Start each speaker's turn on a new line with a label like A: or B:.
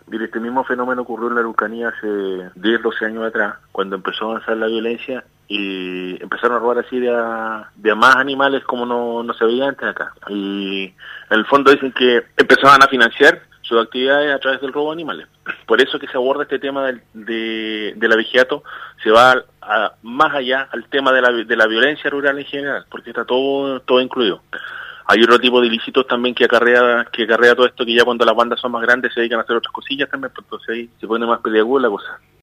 A: Mire, este mismo fenómeno ocurrió en la Araucanía hace 10, 12 años atrás, cuando empezó a avanzar la violencia y empezaron a robar así de a más animales como no se veía antes acá. Y en el fondo dicen que empezaban a financiar sus actividades a través del robo de animales. Por eso que se aborda este tema del abigeato, se va más allá al tema de la violencia rural en general, porque está todo incluido. Hay otro tipo de ilícitos también que acarrea todo esto, que ya cuando las bandas son más grandes se dedican a hacer otras cosillas también, pues entonces ahí se pone más peliaguda la cosa.